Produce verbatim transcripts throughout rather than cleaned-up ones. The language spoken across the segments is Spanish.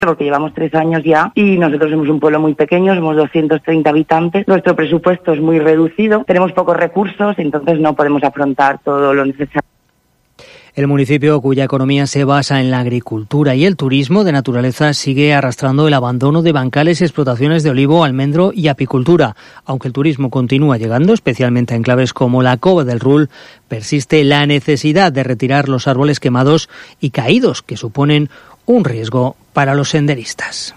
porque llevamos tres años ya y nosotros somos un pueblo muy pequeño, somos doscientos treinta habitantes, nuestro presupuesto es muy reducido, tenemos pocos recursos, entonces no podemos afrontar todo lo necesario. El municipio, cuya economía se basa en la agricultura y el turismo de naturaleza, sigue arrastrando el abandono de bancales y explotaciones de olivo, almendro y apicultura. Aunque el turismo continúa llegando, especialmente a enclaves como la Cova del Rull, persiste la necesidad de retirar los árboles quemados y caídos que suponen un riesgo para los senderistas.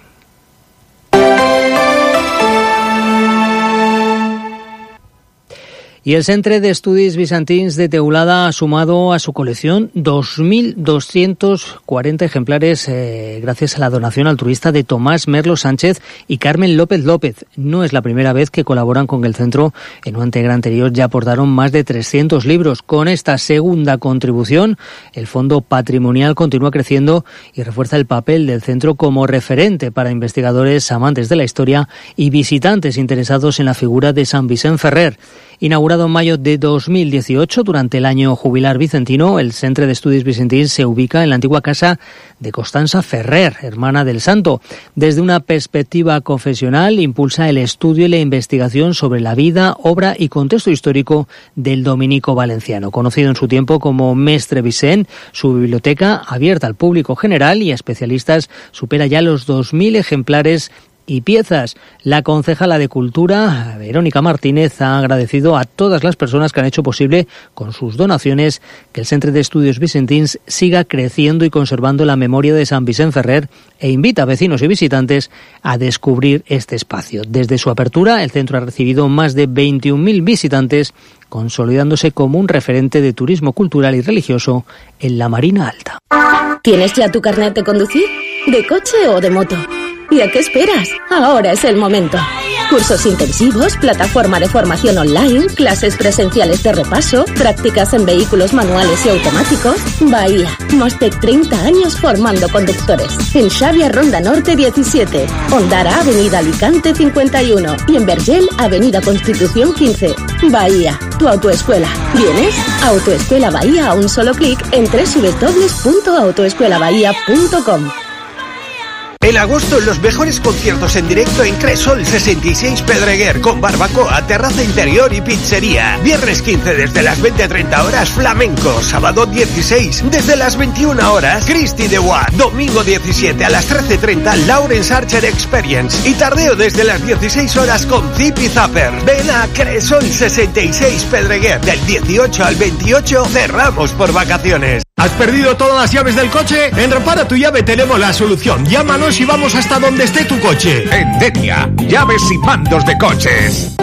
Y el Centre d'Estudis Bizantins de Teulada ha sumado a su colección dos mil doscientos cuarenta ejemplares eh, gracias a la donación altruista de Tomás Merlo Sánchez y Carmen López López. No es la primera vez que colaboran con el centro. En una entrega anterior ya aportaron más de trescientos libros. Con esta segunda contribución, el fondo patrimonial continúa creciendo y refuerza el papel del centro como referente para investigadores amantes de la historia y visitantes interesados en la figura de San Vicent Ferrer. Inaugurado en mayo de dos mil dieciocho, durante el año jubilar vicentino, el Centre d'Estudis Bizantins se ubica en la antigua casa de Constanza Ferrer, hermana del santo. Desde una perspectiva confesional, impulsa el estudio y la investigación sobre la vida, obra y contexto histórico del dominico valenciano. Conocido en su tiempo como Mestre Vicent, su biblioteca, abierta al público general y a especialistas, supera ya los dos mil ejemplares y piezas. La concejala de Cultura, Verónica Martínez, ha agradecido a todas las personas que han hecho posible con sus donaciones que el Centre d'Estudis Bizantins siga creciendo y conservando la memoria de San Vicent Ferrer e invita a vecinos y visitantes a descubrir este espacio. Desde su apertura, el centro ha recibido más de veintiún mil visitantes, consolidándose como un referente de turismo cultural y religioso en la Marina Alta. ¿Tienes ya tu carnet de conducir? ¿De coche o de moto? ¿Y a qué esperas? Ahora es el momento. Cursos intensivos, plataforma de formación online, clases presenciales de repaso, prácticas en vehículos manuales y automáticos. Bahía, más de treinta años formando conductores. En Xavia Ronda Norte diecisiete, Ondara Avenida Alicante cincuenta y uno y en Vergel Avenida Constitución quince. Bahía, tu autoescuela. ¿Vienes? Autoescuela Bahía a un solo clic en doble u doble u doble u punto autoescuela bahía punto com. En agosto, los mejores conciertos en directo en Cresol sesenta y seis Pedreguer, con barbacoa, terraza interior y pizzería. Viernes quince desde las veinte a treinta horas, flamenco. Sábado dieciséis desde las veintiuna horas, Christy de Watt. Domingo diecisiete a las trece treinta, Lawrence Archer Experience. Y tardeo desde las dieciséis horas con Zip y Zapper. Ven a Cresol sesenta y seis Pedreguer. Del dieciocho al veintiocho cerramos por vacaciones. ¿Has perdido todas las llaves del coche? En Repara tu Llave tenemos la solución. Llámanos y vamos hasta donde esté tu coche. En Denia, llaves y mandos de coches.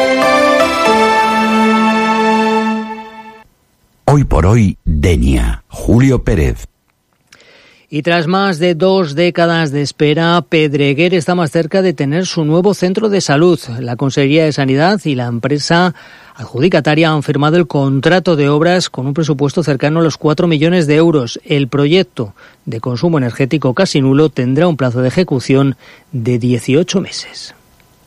Hoy por hoy, Denia. Julio Pérez. Y tras más de dos décadas de espera, Pedreguer está más cerca de tener su nuevo centro de salud. La Consejería de Sanidad y la empresa adjudicataria han firmado el contrato de obras con un presupuesto cercano a los cuatro millones de euros. El proyecto de consumo energético casi nulo tendrá un plazo de ejecución de dieciocho meses.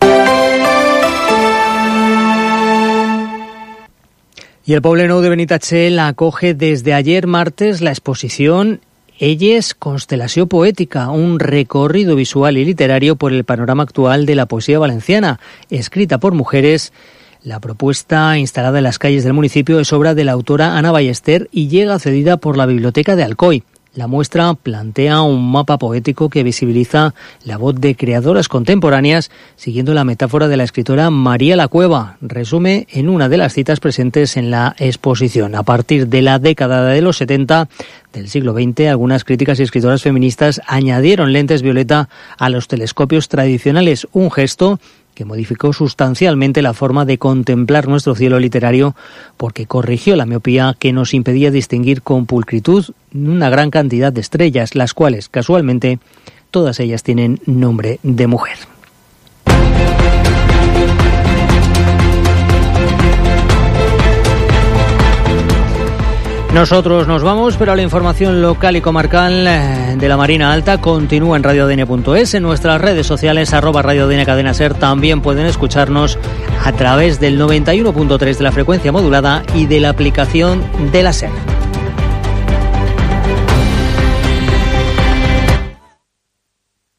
Y el Poblenou de Benitatxell acoge desde ayer martes la exposición Elles, Constelació Poètica, un recorrido visual y literario por el panorama actual de la poesía valenciana, escrita por mujeres. La propuesta, instalada en las calles del municipio, es obra de la autora Ana Ballester y llega cedida por la Biblioteca de Alcoy. La muestra plantea un mapa poético que visibiliza la voz de creadoras contemporáneas, siguiendo la metáfora de la escritora María La Cueva. Resume en una de las citas presentes en la exposición. A partir de la década de los setenta del siglo veinte, algunas críticas y escritoras feministas añadieron lentes violeta a los telescopios tradicionales, un gesto que modificó sustancialmente la forma de contemplar nuestro cielo literario porque corrigió la miopía que nos impedía distinguir con pulcritud una gran cantidad de estrellas, las cuales, casualmente, todas ellas tienen nombre de mujer. Nosotros nos vamos, pero la información local y comarcal de la Marina Alta continúa en radio a d n punto es. En nuestras redes sociales, arroba Radio A D N Cadena Ser, también pueden escucharnos a través del noventa y uno punto tres de la frecuencia modulada y de la aplicación de la SER.